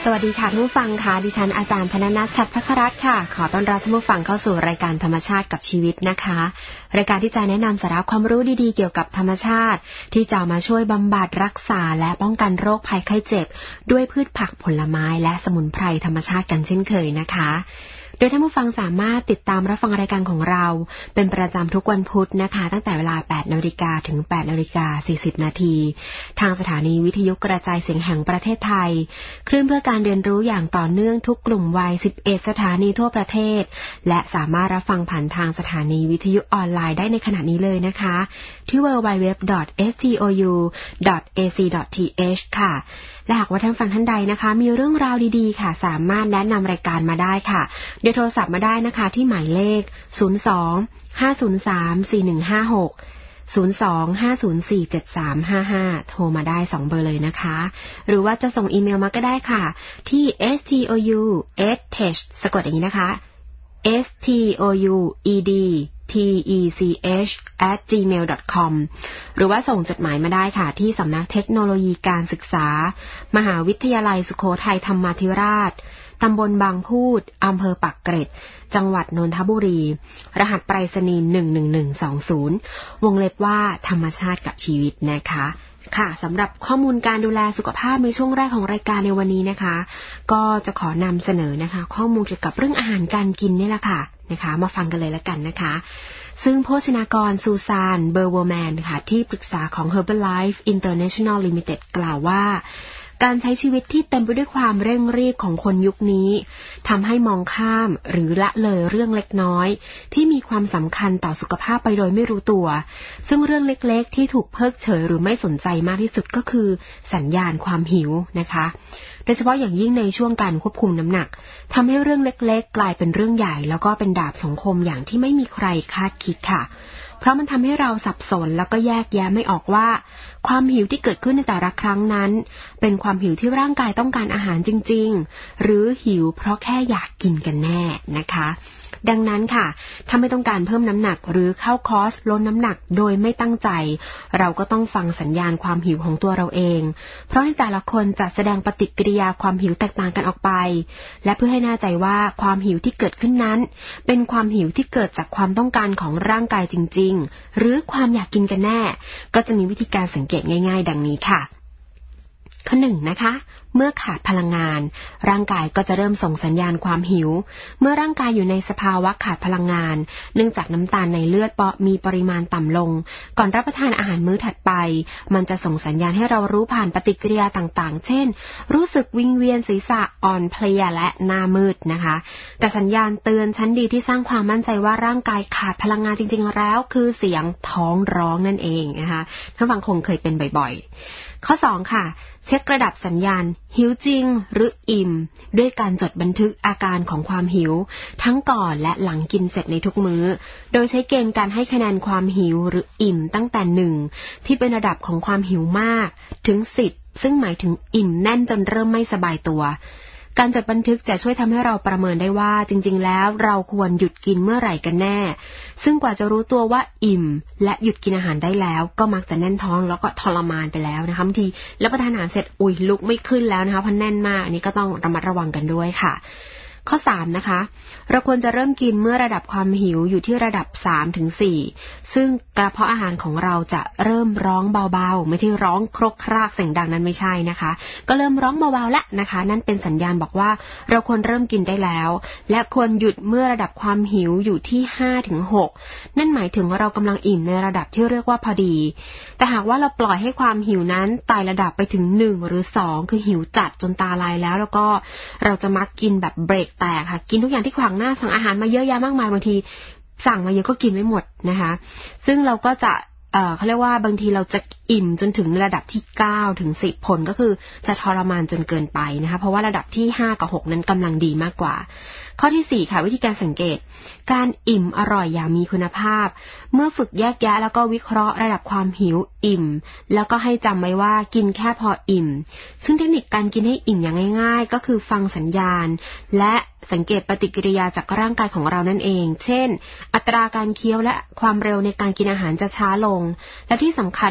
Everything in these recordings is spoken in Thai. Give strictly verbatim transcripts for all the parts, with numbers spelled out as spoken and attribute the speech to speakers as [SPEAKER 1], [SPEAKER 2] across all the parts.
[SPEAKER 1] สวัสดีค่ะท่านผู้ฟังค่ะดิฉันอาจารย์พนนัท ฉัตรภัครัตน์ค่ะขอต้อนรับท่านผู้ฟังเข้าสู่รายการธรรมชาติกับชีวิตนะคะรายการที่จะแนะนำสาระความรู้ดีๆเกี่ยวกับธรรมชาติที่จะมาช่วยบำบัดรักษาและป้องกันโรคภัยไข้เจ็บด้วยพืชผักผลไม้และสมุนไพรธรรมชาติกันเช่นเคยนะคะโดยท่านผู้ฟังสามารถติดตามรับฟังรายการของเราเป็นประจำทุกวันพุธนะคะตั้งแต่เวลา แปดนาฬิกา ถึง แปดนาฬิกาสี่สิบ นาทีทางสถานีวิทยุกระจายเสียงแห่งประเทศไทยคลื่นเพื่อการเรียนรู้อย่างต่อเนื่องทุกกลุ่มวัยสิบเอ็ดสถานีทั่วประเทศและสามารถรับฟังผ่านทางสถานีวิทยุออนไลน์ได้ในขณะนี้เลยนะคะที่ ดับเบิลยู ดับเบิลยู ดับเบิลยู ดอท เอส ที โอ ยู ดอท เอ ซี ดอท ที เอช ค่ะและหากว่าท่านฟังท่านใดนะคะมีเรื่องราวดีๆค่ะสามารถแนะนำรายการมาได้ค่ะโดยโทรศัพท์มาได้นะคะที่หมายเลขศูนย์ สอง ห้า ศูนย์ สาม สี่ หนึ่ง ห้า หก ศูนย์ สอง ห้า ศูนย์ สี่ เจ็ด สาม ห้า ห้าโทรมาได้สองเบอร์เลยนะคะหรือว่าจะส่งอีเมลมาก็ได้ค่ะที่ เอส ที โอ ยู เอท เอช สะกดอย่างนี้นะคะ เอส ที โอ ยู อี ดี ที อี ซี เอช แอท จีเมล ดอท คอม หรือว่าส่งจดหมายมาได้ค่ะที่สำนักเทคโนโลยีการศึกษามหาวิทยาลัยสุโขทัยธรรมาธิราชตำบลบางพูดอำเภอปักเกร็ดจังหวัดนนทบุรีรหัสไปรษณีย์หนึ่งหนึ่งหนึ่งสองศูนย์วงเล็บว่าธรรมชาติกับชีวิตนะคะค่ะสำหรับข้อมูลการดูแลสุขภาพในช่วงแรกของรายการในวันนี้นะคะก็จะขอนำเสนอนะคะข้อมูลเกี่ยวกับเรื่องอาหารการกินนี่แหละค่ะนะคะมาฟังกันเลยละกันนะคะซึ่งโภชนากรซูซานเบอร์โวแมนค่ะที่ปรึกษาของ Herbalife International Limited กล่าวว่าการใช้ชีวิตที่เต็มไปด้วยความเร่งรีบของคนยุคนี้ทำให้มองข้ามหรือละเลยเรื่องเล็กน้อยที่มีความสำคัญต่อสุขภาพไปโดยไม่รู้ตัวซึ่งเรื่องเล็กๆที่ถูกเพิกเฉยหรือไม่สนใจมากที่สุดก็คือสัญญาณความหิวนะคะโดยเฉพาะอย่างยิ่งในช่วงการควบคุมน้ำหนักทำให้เรื่องเล็กๆกลายเป็นเรื่องใหญ่แล้วก็เป็นดาบสองคมอย่างที่ไม่มีใครคาดคิดค่ะเพราะมันทำให้เราสับสนแล้วก็แยกแยะไม่ออกว่าความหิวที่เกิดขึ้นในแต่ละครั้งนั้นเป็นความหิวที่ร่างกายต้องการอาหารจริงๆหรือหิวเพราะแค่อยากกินกันแน่นะคะดังนั้นค่ะถ้าไม่ต้องการเพิ่มน้ำหนักหรือเข้าคอร์สลดน้ำหนักโดยไม่ตั้งใจเราก็ต้องฟังสัญญาณความหิวของตัวเราเองเพราะในแต่ละคนจะแสดงปฏิกิริยาความหิวแตกต่างกันออกไปและเพื่อให้แน่ใจว่าความหิวที่เกิดขึ้นนั้นเป็นความหิวที่เกิดจากความต้องการของร่างกายจริงๆหรือความอยากกินกันแน่ก็จะมีวิธีการสังเกตง่ายๆดังนี้ค่ะข้อหนึ่งนะคะเมื่อขาดพลังงานร่างกายก็จะเริ่มส่งสัญญาณความหิวเมื่อร่างกายอยู่ในสภาวะขาดพลังงานเนื่องจากน้ำตาลในเลือดมีปริมาณต่ำลงก่อนรับประทานอาหารมื้อถัดไปมันจะส่งสัญญาณให้เรารู้ผ่านปฏิกิริยาต่างๆเช่นรู้สึกวิงเวียนศีรษะอ่อนเพลียและหน้ามืดนะคะแต่สัญญาณเตือนชั้นดีที่สร้างความมั่นใจว่าร่างกายขาดพลังงานจริงๆแล้วคือเสียงท้องร้องนั่นเองนะคะท่านฟังคงเคยเป็นบ่อยๆข้อสองค่ะเช็คระดับสัญญาณหิวจริงหรืออิ่มด้วยการจดบันทึกอาการของความหิวทั้งก่อนและหลังกินเสร็จในทุกมื้อโดยใช้เกณฑ์การให้คะแนนความหิวหรืออิ่มตั้งแต่หนึ่งที่เป็นระดับของความหิวมากถึงสิบซึ่งหมายถึงอิ่มแน่นจนเริ่มไม่สบายตัวการจดบันทึกจะช่วยทำให้เราประเมินได้ว่าจริงๆแล้วเราควรหยุดกินเมื่อไหร่กันแน่ซึ่งกว่าจะรู้ตัวว่าอิ่มและหยุดกินอาหารได้แล้วก็มักจะแน่นท้องแล้วก็ทรมานไปแล้วนะคะบางทีรับประทานอาหารเสร็จอุ๊ยลุกไม่ขึ้นแล้วนะคะเพราะแน่นมากอันนี้ก็ต้องระมัดระวังกันด้วยค่ะข้อสามนะคะเราควรจะเริ่มกินเมื่อระดับความหิวอยู่ที่ระดับ สามถึงสี่ ซึ่งกระเพาะอาหารของเราจะเริ่มร้องเบาๆไม่ใช่ร้องครกครากเสียงดังนั้นไม่ใช่นะคะก็เริ่มร้องเบาๆแล้วนะคะนั่นเป็นสัญญาณบอกว่าเราควรเริ่มกินได้แล้วและควรหยุดเมื่อระดับความหิวอยู่ที่ ห้าถึงหก นั่นหมายถึงว่าเรากำลังอิ่มในระดับที่เรียกว่าพอดีแต่หากว่าเราปล่อยให้ความหิวนั้นไต่ระดับไปถึงหนึ่งหรือสองคือหิวจัดจนตาลายแล้วแล้วก็เราจะมักกินแบบเบรกแตกค่ะกินทุกอย่างที่ขวางหน้าสั่งอาหารมาเยอะแยะมากมายบางทีสั่งมาเยอะก็กินไม่หมดนะคะซึ่งเราก็จะเอ่อเขาเรียกว่าบางทีเราจะอิ่มจนถึงระดับที่เก้าถึงสิบผลก็คือจะทรมานจนเกินไปนะคะเพราะว่าระดับที่ห้ากับหกนั้นกำลังดีมากกว่าข้อที่สี่ค่ะวิธีการสังเกตการอิ่มอร่อยอย่างมีคุณภาพเมื่อฝึกแยกแยะแล้วก็วิเคราะห์ระดับความหิวอิ่มแล้วก็ให้จำไว้ว่ากินแค่พออิ่มซึ่งเทคนิคการกินให้อิ่มอย่างง่ายๆก็คือฟังสัญญาณและสังเกตปฏิกิริยาจากร่างกายของเรานั่นเองเช่นอัตราการเคี้ยวและความเร็วในการกินอาหารจะช้าลงและที่สำคัญค่ะควร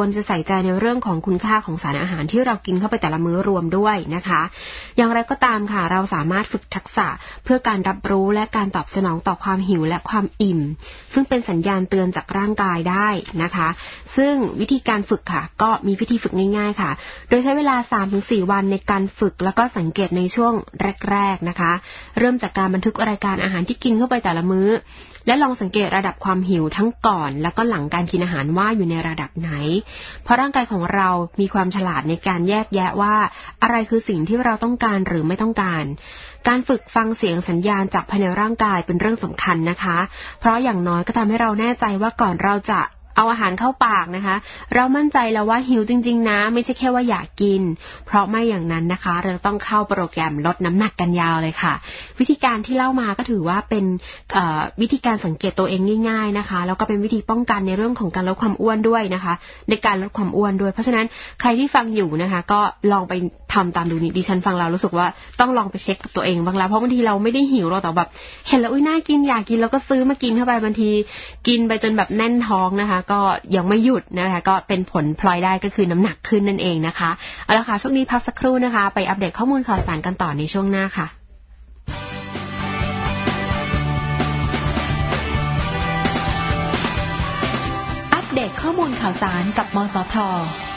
[SPEAKER 1] รจะใส่ใจในเรื่องของคุณค่าของสารอาหารที่เรากินเข้าไปแต่ละมื้อรวมด้วยนะคะอย่างไรก็ตามค่ะเราสามารถฝึกทักษะเพื่อการรับรู้และการตอบสนองต่อความหิวและความอิ่มซึ่งเป็นสัญญาณเตือนจากร่างกายได้นะคะซึ่งวิธีการฝึกค่ะก็มีวิธีฝึกง่ายๆค่ะโดยใช้เวลา สามถึงสี่ วันในการฝึกแล้วก็สังเกตในช่วงแรกๆนะคะเริ่มจากการบันทึกรายการอาหารที่กินเข้าไปแต่ละมื้อและลองสังเกตระดับความหิวทั้งก่อนแล้วก็หลังการกินอาหารว่าอยู่ในระดับไหนเพราะร่างกายของเรามีความฉลาดในการแยกแยะว่าอะไรคือสิ่งที่เราต้องการหรือไม่ต้องการการฝึกฟังเสียงสัญญาณจากภายในร่างกายเป็นเรื่องสำคัญนะคะเพราะอย่างน้อยก็ทำให้เราแน่ใจว่าก่อนเราจะเอาอาหารเข้าปากนะคะเรามั่นใจแล้วว่าหิวจริงๆนะไม่ใช่แค่ว่าอยากกินเพราะไม่อย่างนั้นนะคะเราต้องเข้าโปรแกรมลดน้ำหนักกันยาวเลยค่ะวิธีการที่เล่ามาก็ถือว่าเป็นวิธีการสังเกตตัวเองง่ายๆนะคะแล้วก็เป็นวิธีป้องกันในเรื่องของการลดความอ้วนด้วยนะคะในการลดความอ้วนด้วยเพราะฉะนั้นใครที่ฟังอยู่นะคะก็ลองไปทำตามดูนี่ดิฉันฟังเรารู้สึกว่าต้องลองไปเช็คกับตัวเองบ้างแล้วเพราะบางทีเราไม่ได้หิวเราแต่แบบเห็นแล้วอุ้ยน่ากินอยากกินแล้วก็ซื้อมากินเข้าไปบางทีกินไปจนแบบแน่นท้องนะคะก็ยังไม่หยุดนะคะก็เป็นผลพลอยได้ก็คือน้ำหนักขึ้นนั่นเองนะคะเอาละค่ะช่วงนี้พักสักครู่นะคะไปอัปเดตข้อมูลข่าวสารกันต่อในช่วงหน้าค่ะ
[SPEAKER 2] อัปเดตข้อมูลข่าวสารกับมสท.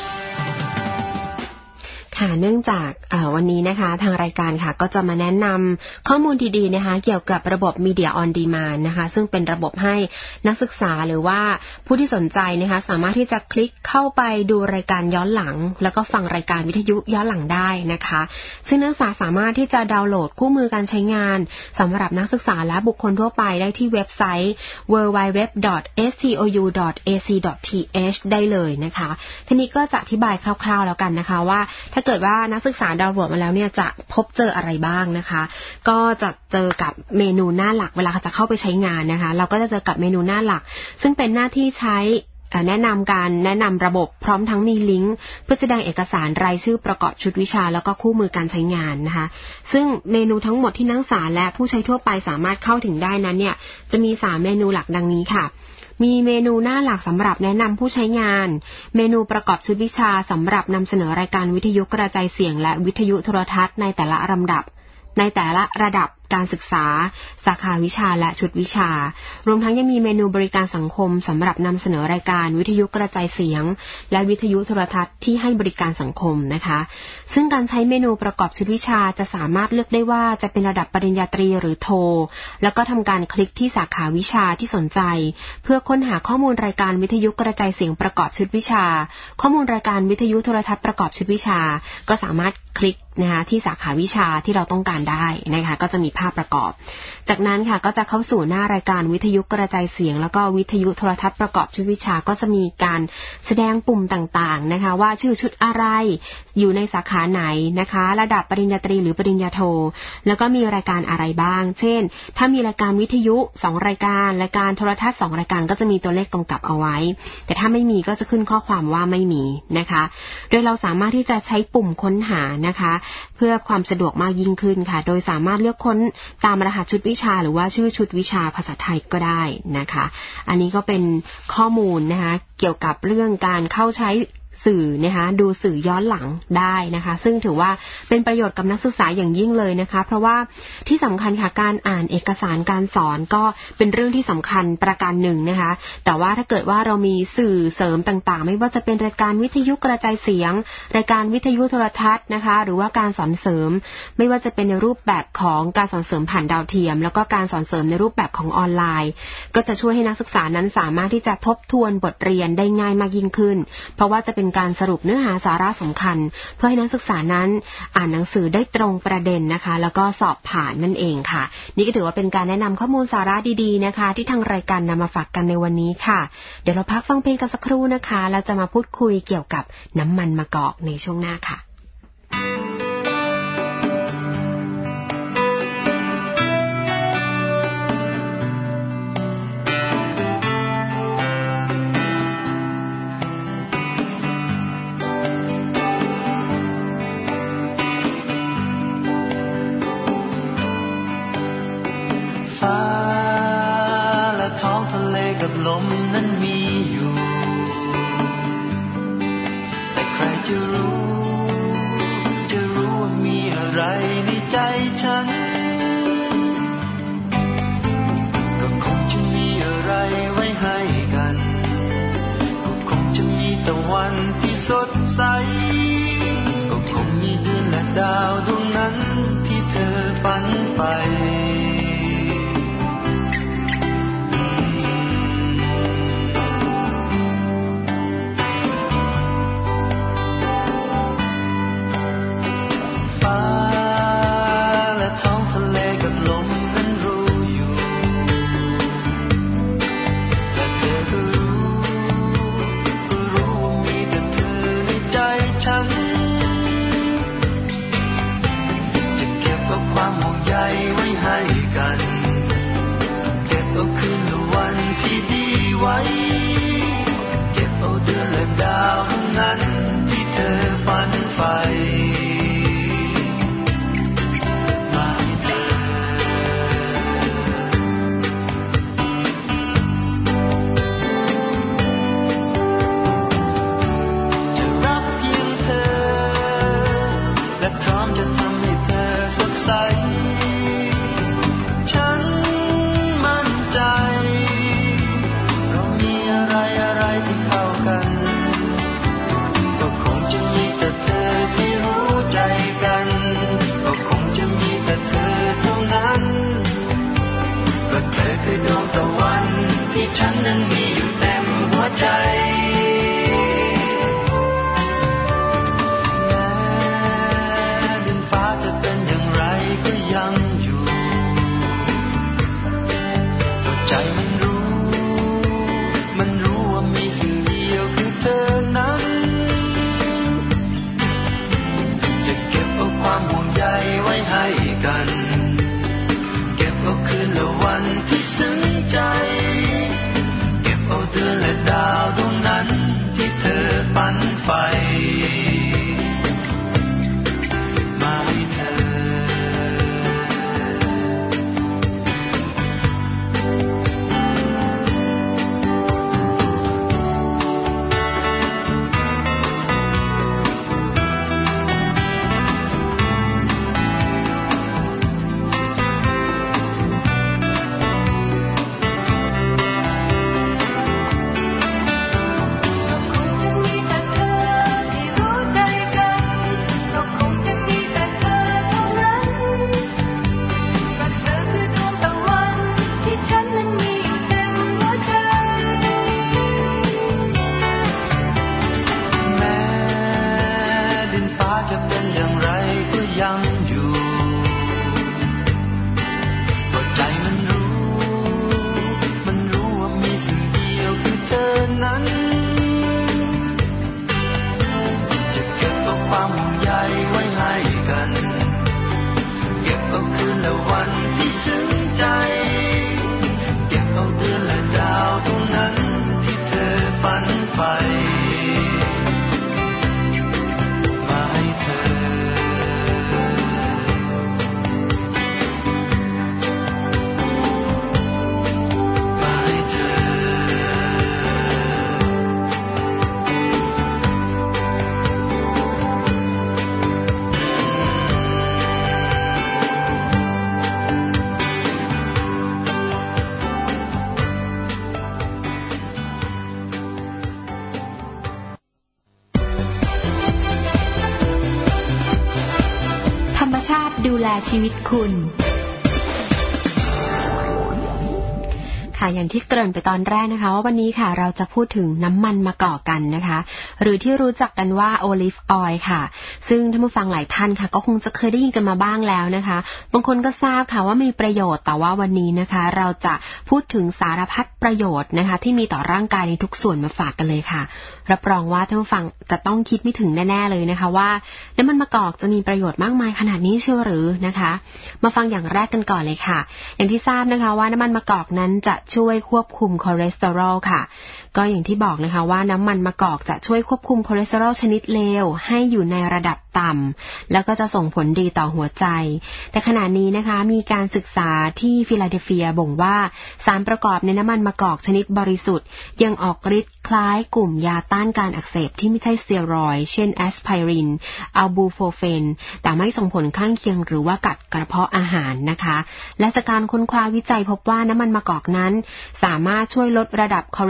[SPEAKER 1] ค่ะเนื่องจากวันนี้นะคะทางรายการค่ะก็จะมาแนะนำข้อมูลดีๆนะคะเกี่ยวกับระบบ Media on Demand นะคะซึ่งเป็นระบบให้นักศึกษาหรือว่าผู้ที่สนใจนะคะสามารถที่จะคลิกเข้าไปดูรายการย้อนหลังแล้วก็ฟังรายการวิทยุย้อนหลังได้นะคะซึ่งนักศึกษาสามารถที่จะดาวน์โหลดคู่มือการใช้งานสำหรับนักศึกษาและบุคคลทั่วไปได้ที่เว็บไซต์ ดับเบิลยู ดับเบิลยู ดับเบิลยู ดอท เอส ที โอ ยู ดอท เอ ซี ดอท ที เอช ได้เลยนะคะทีนี้ก็จะอธิบายคร่าวๆแล้วกันนะคะว่าถ้าเกิดว่านักศึกษาดาวน์โหลดมาแล้วเนี่ยจะพบเจออะไรบ้างนะคะก็จะเจอกับเมนูหน้าหลักเวลาจะเข้าไปใช้งานนะคะเราก็จะเจอกับเมนูหน้าหลักซึ่งเป็นหน้าที่ใช้แนะนำการแนะนำระบบพร้อมทั้งมีลิงก์เพื่อแสดงเอกสารรายชื่อประกอบชุดวิชาแล้วก็คู่มือการใช้งานนะคะซึ่งเมนูทั้งหมดที่นักศึกษาและผู้ใช้ทั่วไปสามารถเข้าถึงได้นั้นเนี่ยจะมีสามเมนูหลักดังนี้ค่ะมีเมนูหน้าหลักสำหรับแนะนำผู้ใช้งานเมนูประกอบชุดวิชาสำหรับนำเสนอรายการวิทยุกระจายเสียงและวิทยุโทรทัศน์ในแต่ละลำดับในแต่ละระดับการศึกษาสาขาวิชาและชุดวิชารวมทั้งยังมีเมนูบริการสังคมสำหรับนำเสนอรายการวิทยุกระจายเสียงและวิทยุโทรทัศน์ที่ให้บริการสังคมนะคะซึ่งการใช้เมนูประกอบชุดวิชาจะสามารถเลือกได้ว่าจะเป็นระดับปริญญาตรีหรือโทแล้วก็ทำการคลิกที่สาขาวิชาที่สนใจเพื่อค้นหาข้อมูลรายการวิทยุกระจายเสียงประกอบชุดวิชาข้อมูลรายการวิทยุโทรทัศน์ประกอบชุดวิชาก็สามารถคลิกนะคะที่สาขาวิชาที่เราต้องการได้นะคะก็จะมีภาพประกอบจากนั้นค่ะก็จะเข้าสู่หน้ารายการวิทยุกระจายเสียงแล้วก็วิทยุโทรทัศน์ประกอบชุดวิชาก็จะมีการแสดงปุ่มต่างๆนะคะว่าชื่อชุดอะไรอยู่ในสาขาไหนนะคะระดับปริญญาตรีหรือปริญญาโทแล้วก็มีรายการอะไรบ้างเช่นถ้ามีรายการวิทยุสองรายการรายการโทรทัศน์สองรายการก็จะมีตัวเลขกำกับเอาไว้แต่ถ้าไม่มีก็จะขึ้นข้อความว่าไม่มีนะคะโดยเราสามารถที่จะใช้ปุ่มค้นหานะคะเพื่อความสะดวกมากยิ่งขึ้นค่ะโดยสามารถเลือกค้นตามรหัสชุดวิชาหรือว่าชื่อชุดวิชาภาษาไทยก็ได้นะคะอันนี้ก็เป็นข้อมูลนะคะเกี่ยวกับเรื่องการเข้าใช้สื่อนะคะดูสื่อย้อนหลังได้นะคะซึ่งถือว่าเป็นประโยชน์กับนักศึกษาอย่างยิ่งเลยนะคะเพราะว่าที่สำคัญค่ะการอ่านเอกสารการสอนก็เป็นเรื่องที่สำคัญประการหนึ่งนะคะแต่ว่าถ้าเกิดว่าเรามีสื่อเสริมต่างๆไม่ว่าจะเป็นรายการวิทยุกระจายเสียงรายการวิทยุโทรทัศน์นะคะหรือว่าการสอนเสริมไม่ว่าจะเป็นในรูปแบบของการสอนเสริมผ่านดาวเทียมแล้วก็การสอนเสริมในรูปแบบของออนไลน์ก็จะช่วยให้นักศึกษานั้นสามารถที่จะทบทวนบทเรียนได้ง่ายมากยิ่งขึ้นเพราะว่าจะเป็นการสรุปเนื้อหาสาระสำคัญเพื่อให้นักศึกษานั้นอ่านหนังสือได้ตรงประเด็นนะคะแล้วก็สอบผ่านนั่นเองค่ะนี่ก็ถือว่าเป็นการแนะนำข้อมูลสาระดีๆนะคะที่ทางรายการนำมาฝากกันในวันนี้ค่ะเดี๋ยวเราพักฟังเพลงกันสักครู่นะคะแล้วจะมาพูดคุยเกี่ยวกับน้ำมันมะกอกในช่วงหน้าค่ะ
[SPEAKER 3] ลมนั้นมีอยู่ที่สดใสก็คงมีเดือนและดาวดวงนั้นที่เธอฝันใฝ่
[SPEAKER 2] ดูแลชีวิตคุณค่ะอย่างที่เกริ่นไปตอนแรกนะคะว่าวันนี้ค่ะเราจะพูดถึงน้ำมันมะกอกกันนะคะหรือที่รู้จักกันว่าโอลิฟออยล์ค่ะซึ่งท่านผู้ฟังหลายท่านค่ะก็คงจะเคยได้ยินกันมาบ้างแล้วนะคะบางคนก็ทราบค่ะว่ามีประโยชน์แต่ว่าวันนี้นะคะเราจะพูดถึงสารพัดประโยชน์นะคะที่มีต่อร่างกายในทุกส่วนมาฝากกันเลยค่ะรับรองว่าท่านผู้ฟังจะต้องคิดไม่ถึงแน่ๆเลยนะคะว่าน้ำมันมะกอกจะมีประโยชน์มากมายขนาดนี้เชียวหรือนะคะมาฟังอย่างแรกกันก่อนเลยค่ะอย่างที่ทราบนะคะว่าน้ำมันมะกอกนั้นจะช่วยควบคุมคอเลสเตอรอลค่ะก็อย่างที่บอกนะคะว่าน้ำมันมะกอกจะช่วยควบคุมคอเลสเตอรอลชนิดเลวให้อยู่ในระดับต่ำแล้วก็จะส่งผลดีต่อหัวใจแต่ขณะนี้นะคะมีการศึกษาที่ฟิลาเดลเฟียบ่งว่าสารประกอบในน้ำมันมะกอกชนิดบริสุทธิ์ยังออกฤทธิ์คล้ายกลุ่มยาต้านการอักเสบที่ไม่ใช่สเตียรอยด์เช่นแอสไพรินอัลบูโฟเฟนแต่ไม่ส่งผลข้างเคียงหรือว่ากัดกระเพาะอาหารนะคะและจากการค้นคว้าวิจัยพบว่าน้ำมันมะกอกนั้นสามารถช่วยลดระดับคอเลสเตอรอลช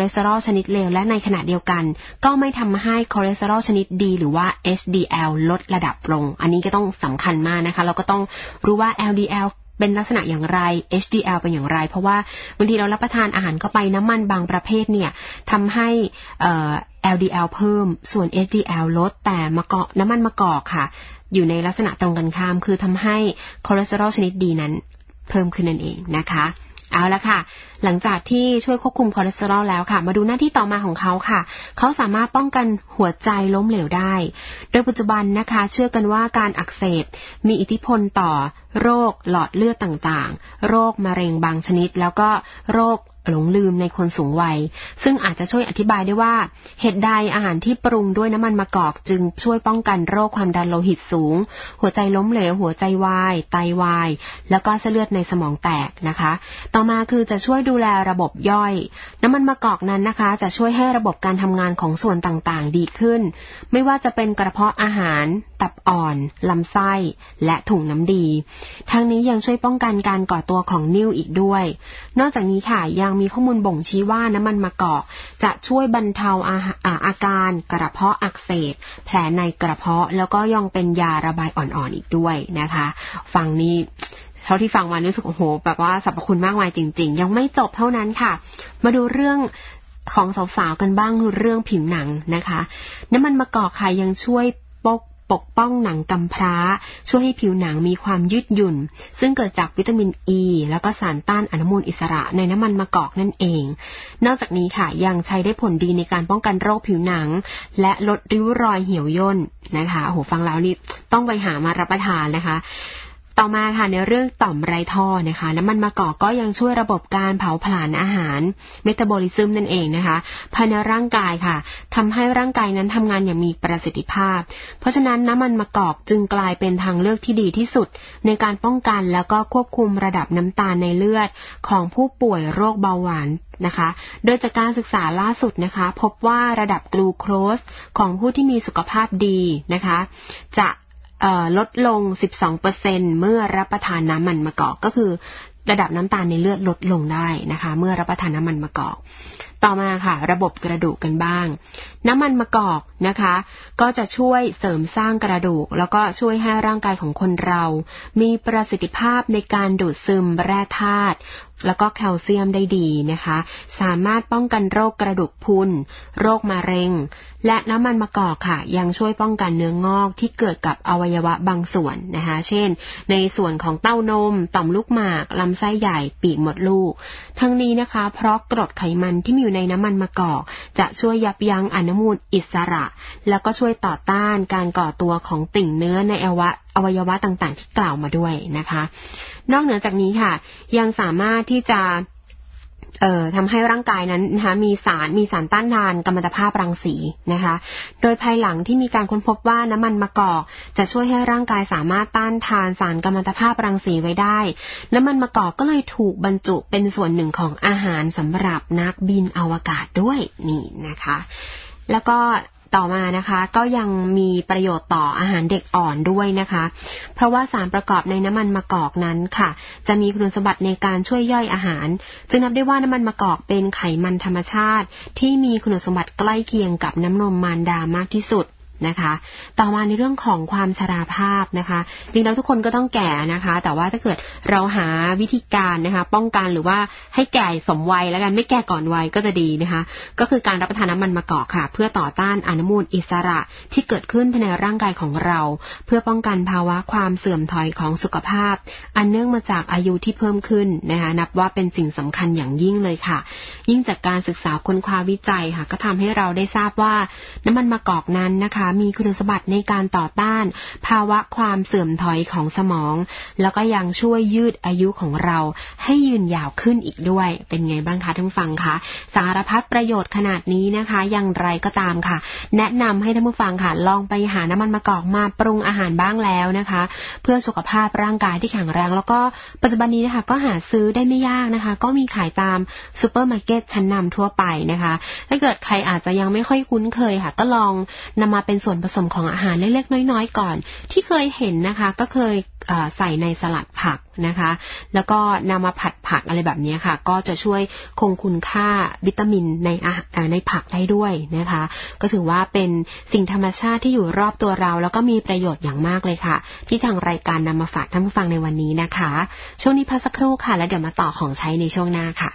[SPEAKER 2] ชนิดเลวและในขณะเดียวกันก็ไม่ทำให้คอเลสเตอรอลชนิดดีหรือว่า เอช ดี แอล ลดระดับลงอันนี้ก็ต้องสำคัญมากนะคะเราก็ต้องรู้ว่า แอล ดี แอล เป็นลักษณะอย่างไร เอช ดี แอล เป็นอย่างไรเพราะว่าบางทีเรารับประทานอาหารเข้าไปน้ำมันบางประเภทเนี่ยทำให้เอ่อ แอล ดี แอล เพิ่มส่วน เอช ดี แอล ลดแต่มะกอกน้ำมันมะกอกค่ะอยู่ในลักษณะตรงกันข้ามคือทำให้คอเลสเตอรอลชนิดดีนั้นเพิ่มขึ้นนั่นเองนะคะเอาละค่ะหลังจากที่ช่วยควบคุมคอเลสเตอรอลแล้วค่ะมาดูหน้าที่ต่อมาของเขาค่ะเขาสามารถป้องกันหัวใจล้มเหลวได้โดยปัจจุบันนะคะเชื่อกันว่าการอักเสบมีอิทธิพลต่อโรคหลอดเลือดต่างๆโรคมะเร็งบางชนิดแล้วก็โรคหลงลืมในคนสูงวัยซึ่งอาจจะช่วยอธิบายได้ว่าเหตุใดอาหารที่ปรุงด้วยน้ำมันมะกอกจึงช่วยป้องกันโรคความดันโลหิตสูงหัวใจล้มเหลวหัวใจวายไตวายแล้วก็เส้นเลือดในสมองแตกนะคะต่อมาคือจะช่วยดูแลระบบย่อยน้ำมันมะกอกนั้นนะคะจะช่วยให้ระบบการทำงานของส่วนต่างๆดีขึ้นไม่ว่าจะเป็นกระเพาะอาหารตับอ่อนลำไส้และถุงน้ำดีทั้งนี้ยังช่วยป้องกันการก่อตัวของนิ่วอีกด้วยนอกจากนี้ค่ะยังมีข้อมูลบ่งชี้ว่าน้ำมันมะกอกจะช่วยบรรเทาอาอาการกระเพาะอักเสบแผลในกระเพาะแล้วก็ยังเป็นยาระบายอ่อนๆอีกด้วยนะคะฟังนี้เท่าที่ฟังมารู้สึกโอ้โหแบบว่าสรรพคุณมากมายจริงๆยังไม่จบเท่านั้นค่ะมาดูเรื่องของสาวๆกันบ้างคือเรื่องผิวหนังนะคะน้ำมันมะกอกค่ะยังช่วยปกปกป้องหนังกำพร้าช่วยให้ผิวหนังมีความยืดหยุ่นซึ่งเกิดจากวิตามินอ e, แล้วก็สารต้านอนุมูลอิสระในน้ำมันมะกอกนั่นเองนอกจากนี้ค่ะยังใช้ได้ผลดีในการป้องกันโรคผิวหนังและลดริ้วรอยเหี่ยวย่นนะคะโอ้โหฟังแล้วนี่ต้องไปหามารับประทานนะคะต่อมาค่ะในเรื่องต่อมไรท่อนะคะน้ำมันมะกอกก็ยังช่วยระบบการเผาผลาญอาหารเมตาบอลิซึมนั่นเองนะคะภายในร่างกายค่ะทำให้ร่างกายนั้นทำงานอย่างมีประสิทธิภาพเพราะฉะนั้นน้ำมันมะกอกจึงกลายเป็นทางเลือกที่ดีที่สุดในการป้องกันแล้วก็ควบคุมระดับน้ำตาลในเลือดของผู้ป่วยโรคเบาหวานนะคะโดยจากการศึกษาล่าสุดนะคะพบว่าระดับกลูโคสของผู้ที่มีสุขภาพดีนะคะจะลดลง สิบสองเปอร์เซ็นต์ เมื่อรับประทานน้ำมันมะกอกก็คือระดับน้ำตาลในเลือดลดลงได้นะคะเมื่อรับประทานน้ำมันมะกอกต่อมาค่ะระบบกระดูกกันบ้างน้ำมันมะกอกนะคะก็จะช่วยเสริมสร้างกระดูกแล้วก็ช่วยให้ร่างกายของคนเรามีประสิทธิภาพในการดูดซึมแร่ธาตุแล้วก็แคลเซียมได้ดีนะคะสามารถป้องกันโรคกระดูกพรุนโรคมะเร็งและน้ำมันมะกอกค่ะยังช่วยป้องกันเนื้องอกที่เกิดกับอวัยวะบางส่วนนะคะเช่นในส่วนของเต้านมต่อมลูกหมากลำไส้ใหญ่ปีกมดลูกทั้งนี้นะคะเพราะกรดไขมันที่มีอยู่ในน้ำมันมะกอกจะช่วยยับยั้งอนุมูลอิสระแล้วก็ช่วยต่อต้านการก่อตัวของติ่งเนื้อในอวัยวะอวัยวะต่างๆที่กล่าวมาด้วยนะคะนอกเหนือจากนี้ค่ะยังสามารถที่จะเอ่อทำให้ร่างกายนั้นนะคะมีสารมีสารต้านทานกัมมันตภาพรังสีนะคะโดยภายหลังที่มีการค้นพบว่าน้ำมันมะกอกจะช่วยให้ร่างกายสามารถต้านทานสารกัมมันตภาพรังสีไว้ได้น้ำมันมะกอกก็เลยถูกบรรจุเป็นส่วนหนึ่งของอาหารสำหรับนักบินอวกาศด้วยนี่นะคะแล้วก็ต่อมานะคะก็ยังมีประโยชน์ต่ออาหารเด็กอ่อนด้วยนะคะเพราะว่าสารประกอบในน้ำมันมะกอกนั้นค่ะจะมีคุณสมบัติในการช่วยย่อยอาหารจึงนับได้ว่าน้ำมันมะกอกเป็นไขมันธรรมชาติที่มีคุณสมบัติใกล้เคียงกับน้ำนมมารดามากที่สุดนะคะต่อมาในเรื่องของความชราภาพนะคะจริงๆแล้วทุกคนก็ต้องแก่นะคะแต่ว่าถ้าเกิดเราหาวิธีการนะคะป้องกันหรือว่าให้แก่สมวัยแล้วกันไม่แก่ก่อนวัยก็จะดีนะคะก็คือการรับประทานน้ำมันมะกอกค่ะเพื่อต่อต้านอนุมูลอิสระที่เกิดขึ้นภายในร่างกายของเราเพื่อป้องกันภาวะความเสื่อมถอยของสุขภาพอันเนื่องมาจากอายุที่เพิ่มขึ้นนะคะนับว่าเป็นสิ่งสำคัญอย่างยิ่งเลยค่ะยิ่งจากการศึกษาค้นคว้าวิจัยค่ะก็ทำให้เราได้ทราบว่าน้ำมันมะกอกนั้นนะคะมีคุณสมบัติในการต่อต้านภาวะความเสื่อมถอยของสมองแล้วก็ยังช่วยยืดอายุของเราให้ยืนยาวขึ้นอีกด้วยเป็นไงบ้างคะท่านผู้ฟังคะสารพัดประโยชน์ขนาดนี้นะคะอย่างไรก็ตามค่ะแนะนำให้ท่านผู้ฟังค่ะลองไปหาน้ำมันมะกอกมาปรุงอาหารบ้างแล้วนะคะเพื่อสุขภาพร่างกายที่แข็งแรงแล้วก็ปัจจุบันนี้นะคะก็หาซื้อได้ไม่ยากนะคะก็มีขายตามซูเปอร์มาร์เก็ตชั้นนำทั่วไปนะคะถ้าเกิดใครอาจจะยังไม่ค่อยคุ้นเคยค่ะก็ลองนำมาเป็น
[SPEAKER 1] ส่วนผสมของอาหารเล็กๆน้อยๆก่อนที่เคยเห็นนะคะก็เคยใส่ในสลัดผักนะคะแล้วก็นำมาผัดผักอะไรแบบนี้ค่ะก็จะช่วยคงคุณค่าวิตามินในในผักได้ด้วยนะคะก็ถือว่าเป็นสิ่งธรรมชาติที่อยู่รอบตัวเราแล้วก็มีประโยชน์อย่างมากเลยค่ะที่ทางรายการนำมาฝากท่านผู้ฟังในวันนี้นะคะช่วงนี้พักสักครู่ค่ะแล้วเดี๋ยวมาต่อของใช้ในช่วงหน้าค่ะ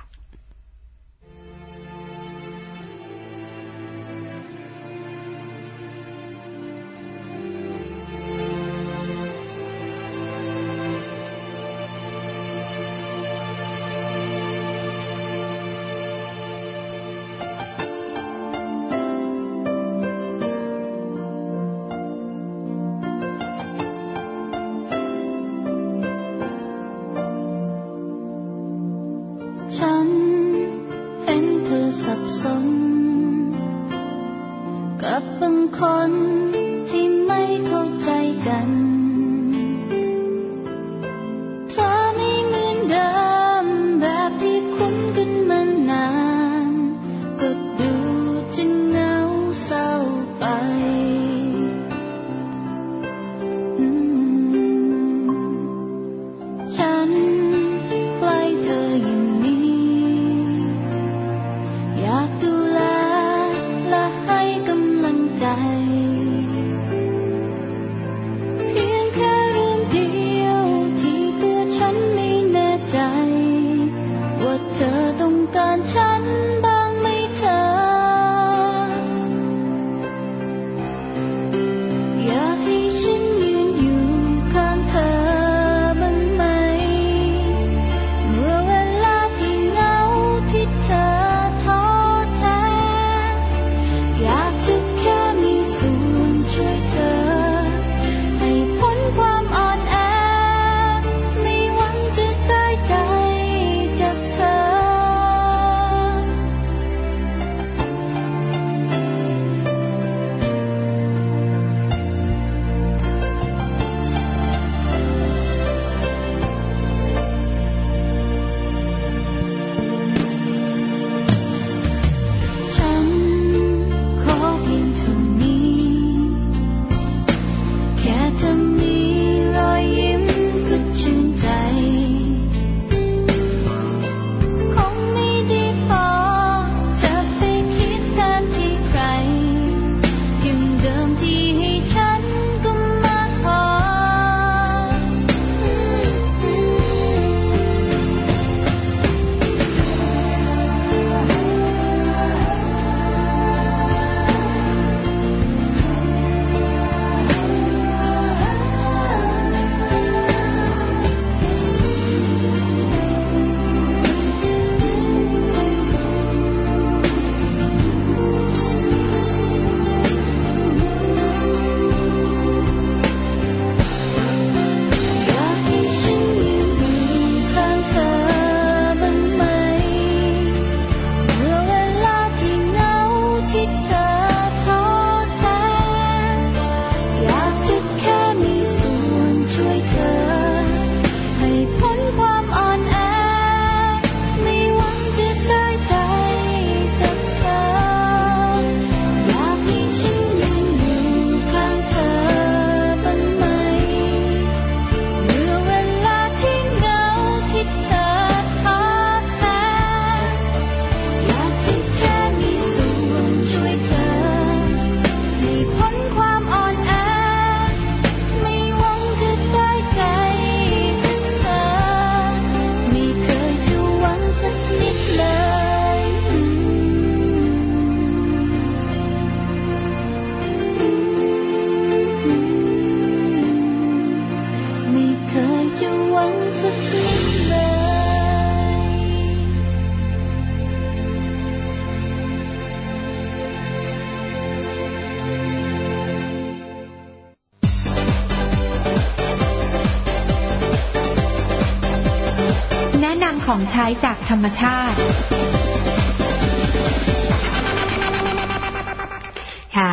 [SPEAKER 2] ของใช้จากธรรมชาติค่ะ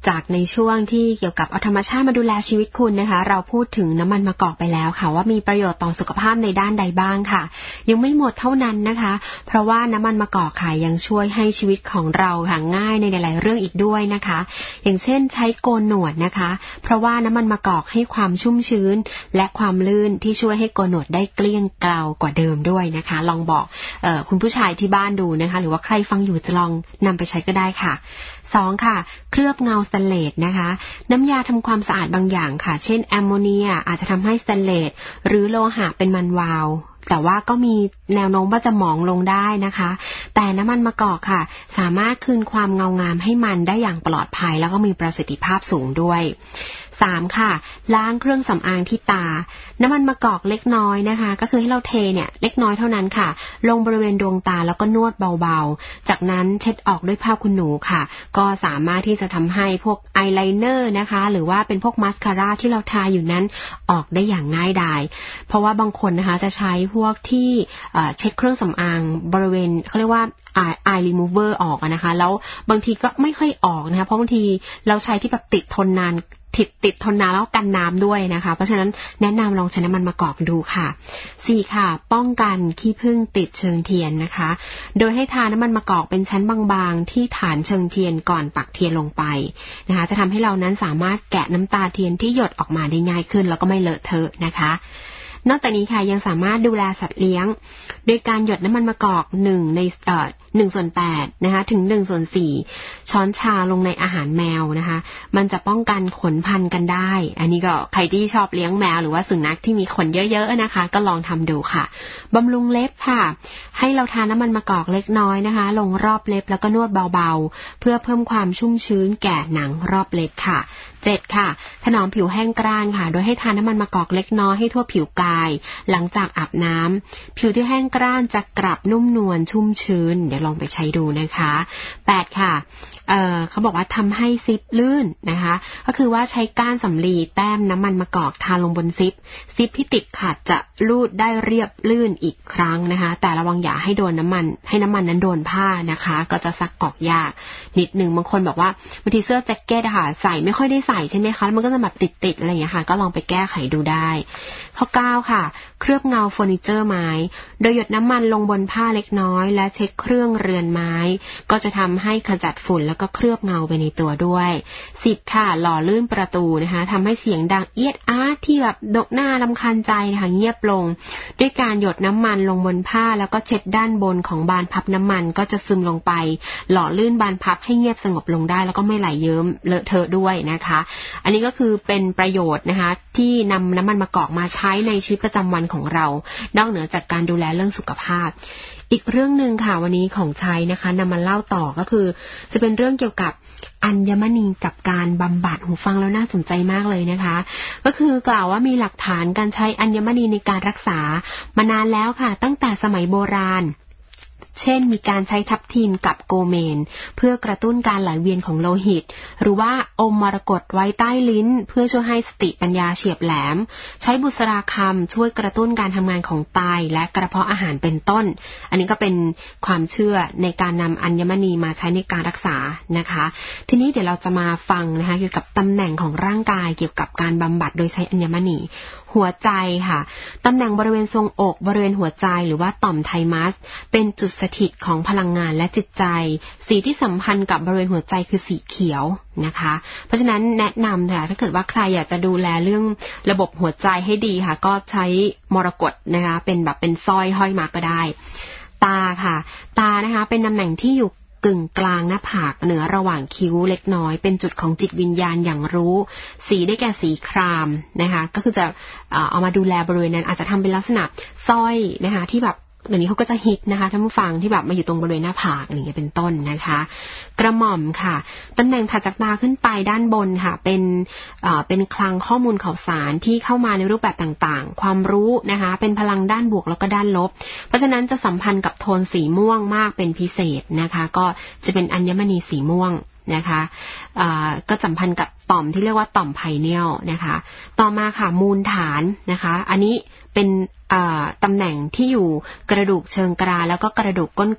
[SPEAKER 2] จากในช่วงที่เกี่ยวกับเอาธรรมชาติมาดูแลชีวิตคุณนะคะเราพูดถึงน้ำมันมะกอกไปแล้วค่ะว่ามีประโยชน์ต่อสุขภาพในด้านใดบ้างค่ะยังไม่หมดเท่านั้นนะคะเพราะว่าน้ำมันมะกอกค่ะยังช่วยให้ชีวิตของเราค่ะง่ายในหลายๆเรื่องอีกด้วยนะคะอย่างเช่นใช้โกนหนวดนะคะเพราะว่าน้ำมันมะกอกให้ความชุ่มชื้นและความลื่นที่ช่วยให้โกนหนวดได้เกลี้ยงเกลากว่าเดิมด้วยนะคะลองบอกเอ่อคุณผู้ชายที่บ้านดูนะคะหรือว่าใครฟังอยู่จะลองนำไปใช้ก็ได้ค่ะสองค่ะเคลือบเงาสแตนเลสนะคะน้ำยาทำความสะอาดบางอย่างค่ะเช่นแอมโมเนียอาจจะทำให้สแตนเลสหรือโลหะเป็นมันวาวแต่ว่าก็มีแนวโน้มว่าจะหมองลงได้นะคะแต่น้ำมันมะกอกค่ะสามารถคืนความเงางามให้มันได้อย่างปลอดภัยแล้วก็มีประสิทธิภาพสูงด้วยสามค่ะล้างเครื่องสำอางที่ตาน้ำมันมะกอกเล็กน้อยนะคะก็คือให้เราเทเนี่ยเล็กน้อยเท่านั้นค่ะลงบริเวณดวงตาแล้วก็นวดเบาๆจากนั้นเช็ดออกด้วยผ้าขนหนูค่ะก็สามารถที่จะทำให้พวกอายไลเนอร์นะคะหรือว่าเป็นพวกมัสคาร่าที่เราทาอยู่นั้นออกได้อย่างง่ายดายเพราะว่าบางคนนะคะจะใช้พวกที่เช็ดเครื่องสำอางบริเวณเขาเรียกว่าeye remover ออกนะคะแล้วบางทีก็ไม่ค่อยออกนะคะเพราะบางทีเราใช้ที่แบบติดทนนานติดติดทนน้ำแล้วกันน้ำด้วยนะคะเพราะฉะนั้นแนะนำลองใช้น้ำมันมะกอกดูค่ะสี่ค่ะป้องกันขี้ผึ้งติดเชิงเทียนนะคะโดยให้ทาน้ำมันมะกอกเป็นชั้นบางๆที่ฐานเชิงเทียนก่อนปักเทียนลงไปนะคะจะทำให้เรานั้นสามารถแกะน้ำตาเทียนที่หยดออกมาได้ง่ายขึ้นแล้วก็ไม่เลอะเทอะนะคะนอกจากนี้ค่ะยังสามารถดูแลสัตว์เลี้ยงโดยการหยดน้ำมันมะกอกหนึ่งในเอ่อหนึ่งส่วนแปดนะคะถึงหนึ่งส่วนสี่ช้อนชาลงในอาหารแมวนะคะมันจะป้องกันขนพันกันได้อันนี้ก็ใครที่ชอบเลี้ยงแมวหรือว่าสุนัขที่มีขนเยอะๆนะคะก็ลองทำดูค่ะบำรุงเล็บค่ะให้เราทาน้ำมันมะกอกเล็กน้อยนะคะลงรอบเล็บแล้วก็นวดเบาๆเพื่อเพิ่มความชุ่มชื้นแก่หนังรอบเล็บค่ะเจ็ดค่ะถนอมผิวแห้งกร้านค่ะโดยให้ทาน้ำมันมะกอกเล็กน้อยให้ทั่วผิวกายหลังจากอาบน้ำผิวที่แห้งกร้านจะกลับนุ่มนวลชุ่มชื้นเดี๋ยวลองไปใช้ดูนะคะแปดค่ะเอ่อเขาบอกว่าทำให้ซิปลื่นนะคะก็คือว่าใช้ก้านสำลีแต้มน้ำมันมะกอกทาลงบนซิปซิปที่ติดขัดจะลูดได้เรียบลื่นอีกครั้งนะคะแต่ระวังอย่าให้โดนน้ำมันให้น้ำมันนั้นโดนผ้านะคะก็จะซักออกยากนิดนึงบางคนบอกว่าบางทีเสื้อแจ็คเก็ตค่ะใส่ไม่ค่อยได้ใส่ใช่ไหมคะมันก็จะแบบติดๆอะไรอย่างเงี้ยค่ะก็ลองไปแก้ไขดูได้ข้อเก้าค่ะเคลือบเงาเฟอร์นิเจอร์ไม้โดยหยดน้ำมันลงบนผ้าเล็กน้อยและเช็ดเครื่องเรือนไม้ก็จะทำให้ขจัดฝุ่นแล้วก็เคลือบเงาไปในตัวด้วยสิบค่ะหล่อลื่นประตูนะคะทำให้เสียงดังเอียดอาร์ที่แบบดกหน้ารำคาญใจนะคะเงียบลงด้วยการหยดน้ำมันลงบนผ้าแล้วก็เช็ดด้านบนของบานพับน้ำมันก็จะซึมลงไปหล่อลื่นบานพับให้เงียบสงบลงได้แล้วก็ไม่ไหลเยิ้มเลอะเทอะด้วยนะคะอันนี้ก็คือเป็นประโยชน์นะคะที่นำน้ำมันมะกอกมาใช้ในชีวิตประจำวันของเรานอกเหนือจากการดูแลเรื่องสุขภาพอีกเรื่องนึงค่ะวันนี้ของใช้นะคะนำมาเล่าต่อก็คือจะเป็นเรื่องเกี่ยวกับอัญมณีกับการบำบัดหูฟังแล้วน่าสนใจมากเลยนะคะก็คือกล่าวว่ามีหลักฐานการใช้อัญมณีในการรักษามานานแล้วค่ะตั้งแต่สมัยโบราณเช่นมีการใช้ทับทิมกับโกเมนเพื่อกระตุ้นการไหลเวียนของโลหิตหรือว่าอมมรกตไว้ใต้ลิ้นเพื่อช่วยให้สติปัญญาเฉียบแหลมใช้บุษราคำช่วยกระตุ้นการทำงานของไตและกระเพาะอาหารเป็นต้นอันนี้ก็เป็นความเชื่อในการนำอัญมณีมาใช้ในการรักษานะคะทีนี้เดี๋ยวเราจะมาฟังนะคะเกี่ยวกับตำแหน่งของร่างกายเกี่ยวกับการบำบัดโดยใช้อัญมณีหัวใจค่ะตำแหน่งบริเวณทรวงอกบริเวณหัวใจหรือว่าต่อมไทมัสเป็นจุดสถิตของพลังงานและจิตใจสีที่สัมพันธ์กับบริเวณหัวใจคือสีเขียวนะคะเพราะฉะนั้นแนะนำค่ะถ้าเกิดว่าใครอยากจะดูแลเรื่องระบบหัวใจให้ดีค่ะก็ใช้มรกตนะคะเป็นแบบเป็นสร้อยห้อยมาก็ได้ตาค่ะตานะคะเป็นตำแหน่งที่อยู่กึ่งกลางหน้าผากเหนือระหว่างคิ้วเล็กน้อยเป็นจุดของจิตวิญญาณอย่างรู้สีได้แก่สีครามนะคะก็คือจะเอามาดูแลบริเวณนั้นอาจจะทำเป็นลักษณะสร้อยนะคะที่แบบเดี๋ยวนี้เขาก็จะฮิตนะคะท่านผู้ฟังที่แบบมาอยู่ตรงบริเวณหน้าผากอย่างเงี้ยเป็นต้นนะคะกระหม่อมค่ะตำแหน่งถัดจากตาขึ้นไปด้านบนค่ะเป็นเอ่อเป็นคลังข้อมูลข่าวสารที่เข้ามาในรูปแบบต่างๆความรู้นะคะเป็นพลังด้านบวกแล้วก็ด้านลบเพราะฉะนั้นจะสัมพันธ์กับโทนสีม่วงมากเป็นพิเศษนะคะก็จะเป็นอัญมณีสีม่วงนะคะก็สัมพันธ์กับต่อมที่เรียกว่าต่อมไพเนียลนะคะต่อมาค่ะมูลฐานนะคะอันนี้เป็นตำแหน่งที่อยู่กระดูกเชิงกรานแล้วก็กระดูกก้นกบ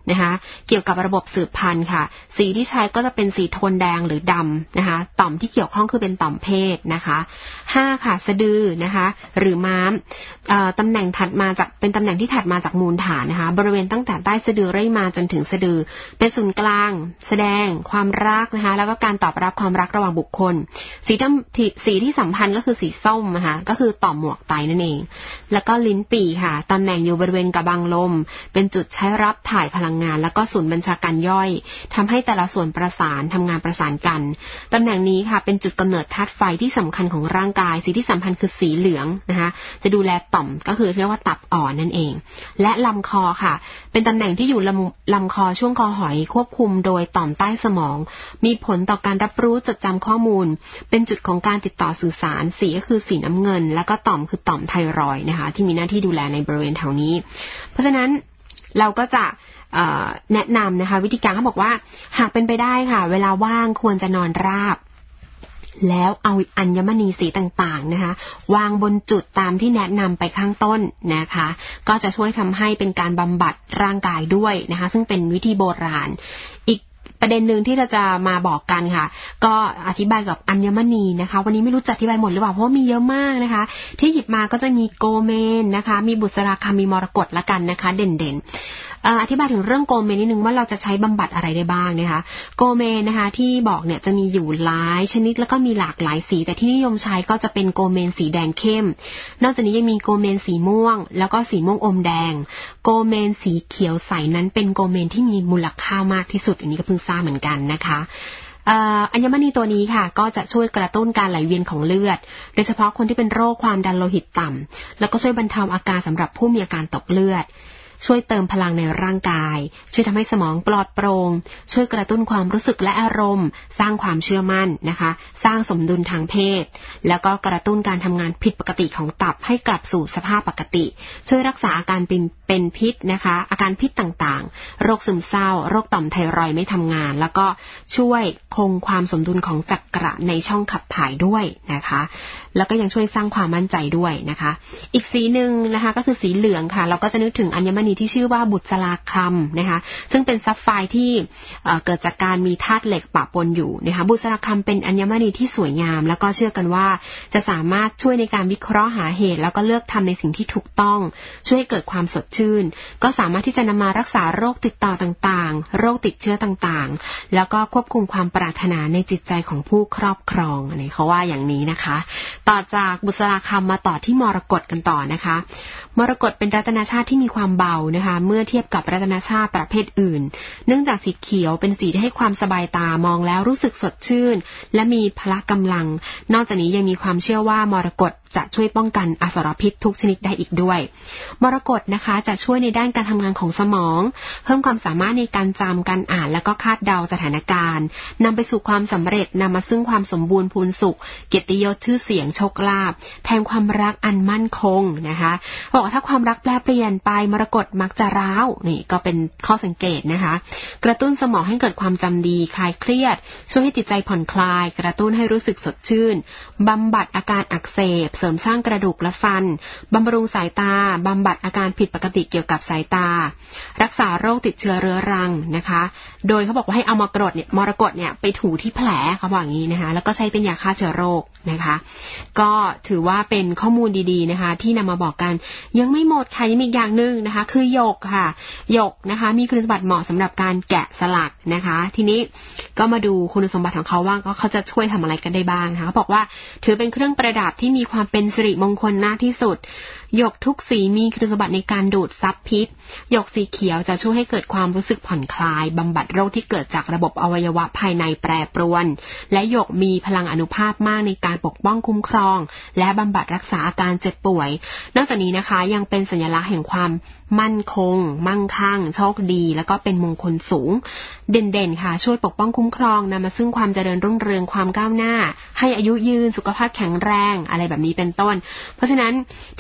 [SPEAKER 2] นะคะเกี่ยวกับระบบสืบพันธุ์ค่ะสีที่ใช้ก็จะเป็นสีโทนแดงหรือดำนะคะต่อมที่เกี่ยวข้องคือเป็นต่อมเพศนะคะห้าค่ะสะดือนะคะหรือม้ามตำแหน่งถัดมาจากเป็นตำแหน่งที่ถัดมาจากมูลฐานนะคะบริเวณตั้งแต่ใต้สะดือเรื่อยมาจนถึงสะดือเป็นศูนย์กลางแสดงความรักนะคะแล้วก็การตอบรับความรักระหว่างบุคคลสีที่สีที่สัมพันธ์ก็คือสีส้มนะคะก็คือต่อมหมวกไตนั่นเองแล้วก็ลิ้นปี่ค่ะตำแหน่งอยู่บริเวณกระบังลมเป็นจุดใช้รับถ่ายพลังงานแล้วก็ศูนย์บัญชาการย่อยทำให้แต่ละส่วนประสานทำงานประสานกันตำแหน่งนี้ค่ะเป็นจุดกำเนิดธาตุไฟที่สำคัญของร่างกายสีที่สัมพันธ์คือสีเหลืองนะคะจะดูแลต่อมก็คือเรียกว่าตับอ่อนนั่นเองและลำคอค่ะเป็นตำแหน่งที่อยู่ลำลำคอช่วงคอหอยควบคุมโดยต่อมใต้สมองมีผลต่อการรับรู้จดจำข้อมูลเป็นจุดของการติดต่อสื่อสารสีก็คือสีน้ำเงินแล้วก็ต่อมคือต่อมไทรอยด์นะคะที่มีหน้าที่ดูแลในบริเวณแถวนี้เพราะฉะนั้นเราก็จะแนะนำนะคะวิธีการเขาบอกว่าหากเป็นไปได้ค่ะเวลาว่างควรจะนอนราบแล้วเอาอัญมณีสีต่างๆนะคะวางบนจุดตามที่แนะนำไปข้างต้นนะคะก็จะช่วยทำให้เป็นการบำบัดร่างกายด้วยนะคะซึ่งเป็นวิธีโบราณอีกประเด็นหนึ่งที่เราจะมาบอกกันค่ะก็อธิบายกับอัญมณีนะคะวันนี้ไม่รู้จะอธิบายหมดหรือเปล่าเพราะว่ามีเยอะมากนะคะที่หยิบมาก็จะมีโกเมนนะคะมีบุษราคำมีมรกตละกันนะคะเด่นๆอธิบายถึงเรื่องโกเมนนิดนึงว่าเราจะใช้บำบัดอะไรได้บ้างนะคะโกเมนนะคะที่บอกเนี่ยจะมีอยู่หลายชนิดแล้วก็มีหลากหลายสีแต่ที่นิยมใช้ก็จะเป็นโกเมนสีแดงเข้มนอกจากนี้ยังมีโกเมนสีม่วงแล้วก็สีม่วงอมแดงโกเมนสีเขียวใสนั้นเป็นโกเมนที่มีมูลค่ามากที่สุดอันนี้ก็เพิ่งทราบเหมือนกันนะคะอัญมณีตัวนี้ค่ะก็จะช่วยกระตุ้นการไหลเวียนของเลือดโดยเฉพาะคนที่เป็นโรคความดันโลหิตต่ำแล้วก็ช่วยบรรเทาอาการสำหรับผู้มีอาการตกเลือดช่วยเติมพลังในร่างกายช่วยทำให้สมองปลอดโปร่งช่วยกระตุ้นความรู้สึกและอารมณ์สร้างความเชื่อมั่นนะคะสร้างสมดุลทางเพศแล้วก็กระตุ้นการทำงานผิดปกติของตับให้กลับสู่สภาพปกติช่วยรักษาอาการเป็นเป็นพิษนะคะอาการพิษต่างๆโรคซึมเศร้าโรคต่อมไทรอยด์ไม่ทำงานแล้วก็ช่วยคงความสมดุลของจักระในช่องขับถ่ายด้วยนะคะแล้วก็ยังช่วยสร้างความมั่นใจด้วยนะคะอีกสีหนึ่งนะคะก็คือสีเหลืองค่ะเราก็จะนึกถึงอัญมณีที่ชื่อว่าบุษราคำนะคะซึ่งเป็นซับไฟร์ที่เกิดจากการมีธาตุเหล็กปะปนอยู่นะคะบุษราคำเป็นอัญมณีที่สวยงามแล้วก็เชื่อกันว่าจะสามารถช่วยในการวิเคราะห์หาเหตุแล้วก็เลือกทำในสิ่งที่ถูกต้องช่วยให้เกิดความสดชื่นก็สามารถที่จะนำมารักษาโรคติดต่อต่างๆโรคติดเชื้อต่างๆแล้วก็ควบคุมความปรารถนาในจิตใจของผู้ครอบครองอันนี้เขาว่าอย่างนี้นะคะต่อจากบุษราคำมาต่อที่มรกตกันต่อนะคะมรกตเป็นรัตนชาติที่มีความเบานะคะเมื่อเทียบกับรัตนชาติประเภทอื่นเนื่องจากสีเขียวเป็นสีที่ให้ความสบายตามองแล้วรู้สึกสดชื่นและมีพละกำลังนอกจากนี้ยังมีความเชื่อว่ามรกตจะช่วยป้องกันอสรพิษทุกชนิดได้อีกด้วยมรกตนะคะจะช่วยในด้านการทำงานของสมองเพิ่มความสามารถในการจำการอ่านและก็คาดเดาสถานการณ์นำไปสู่ความสำเร็จนำมาซึ่งความสมบูรณ์พูนสุขเกียรติยศชื่อเสียงโชคลาภแทนความรักอันมั่นคงนะคะบอกว่าถ้าความรักแปรเปลี่ยนไปมรกตมักจะร้าวนี่ก็เป็นข้อสังเกตนะคะกระตุ้นสมองให้เกิดความจำดีคลายเครียดช่วยให้จิตใจผ่อนคลายกระตุ้นให้รู้สึกสดชื่นบำบัดอาการอักเสบเสริมสร้างกระดูกและฟันบำรุงสายตาบำบัดอาการผิดปกติเกี่ยวกับสายตารักษาโรคติดเชื้อเรื้อรังนะคะโดยเขาบอกว่าให้เอามรกตเนี่ยมรกตเนี่ยไปถูที่แผลเขาบอกอย่างนี้นะคะแล้วก็ใช้เป็นยาฆ่าเชื้อโรคนะคะก็ถือว่าเป็นข้อมูลดีๆนะคะที่นำมาบอกกันยังไม่หมดค่ะยังมีอีกอย่างนึงนะคะคือหยกค่ะหยกนะคะมีคุณสมบัติเหมาะสำหรับการแกะสลักนะคะทีนี้ก็มาดูคุณสมบัติของเขาว่าเขาจะช่วยทำอะไรกันได้บ้างนะคะเขาบอกว่าถือเป็นเครื่องประดับที่มีความเป็นสิริมงคลมากที่สุดหยกทุกสีมีคุณสมบัติในการดูดซับพิษหยกสีเขียวจะช่วยให้เกิดความรู้สึกผ่อนคลายบำบัดโรคที่เกิดจากระบบอวัยวะภายในแปรปรวนและหยกมีพลังอานุภาพมากในการปกป้องคุ้มครองและบำบัดรักษาอาการเจ็บป่วยนอกจากนี้นะคะยังเป็นสัญลักษณ์แห่งความมั่นคงมั่งคั่งโชคดีแล้วก็เป็นมงคลสูงเด่นๆค่ะช่วยปกป้องคุ้มครองนำมาซึ่งความเจริญรุ่งเรืองความก้าวหน้าให้อายุยืนสุขภาพแข็งแรงอะไรแบบนี้เป็นต้นเพราะฉะนั้นที่เราเห็น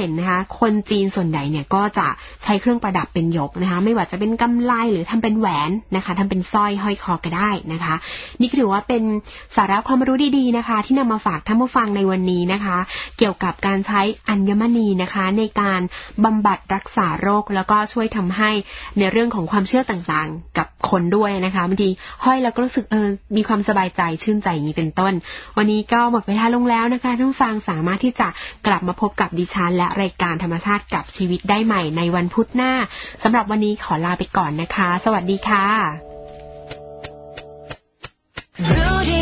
[SPEAKER 2] นนะคะคนจีนส่วนใหญ่เนี่ยก็จะใช้เครื่องประดับเป็นหยกนะคะไม่ว่าจะเป็นกำไลหรือทำเป็นแหวนนะคะทำเป็นสร้อยห้อยคอก็ได้นะคะนี่ถือว่าเป็นสาระความรู้ดีๆนะคะที่นำมาฝากท่านผู้ฟังในวันนี้นะคะเกี่ยวกับการใช้อัญมณีนะคะในการบำบัดรักษาโรคแล้วก็ช่วยทำให้ในเรื่องของความเชื่อต่างๆกับคนด้วยนะคะบางทีห้อยแล้วก็รู้สึกเออมีความสบายใจชื่นใจอย่างนี้เป็นต้นวันนี้ก็หมดเวลาลงแล้วนะคะท่านผู้ฟังสามารถที่จะกลับมาพบกับดิฉันและรายการธรรมชาติกับชีวิตได้ใหม่ในวันพุธหน้าสำหรับวันนี้ขอลาไปก่อนนะคะสวัสดีค่ะ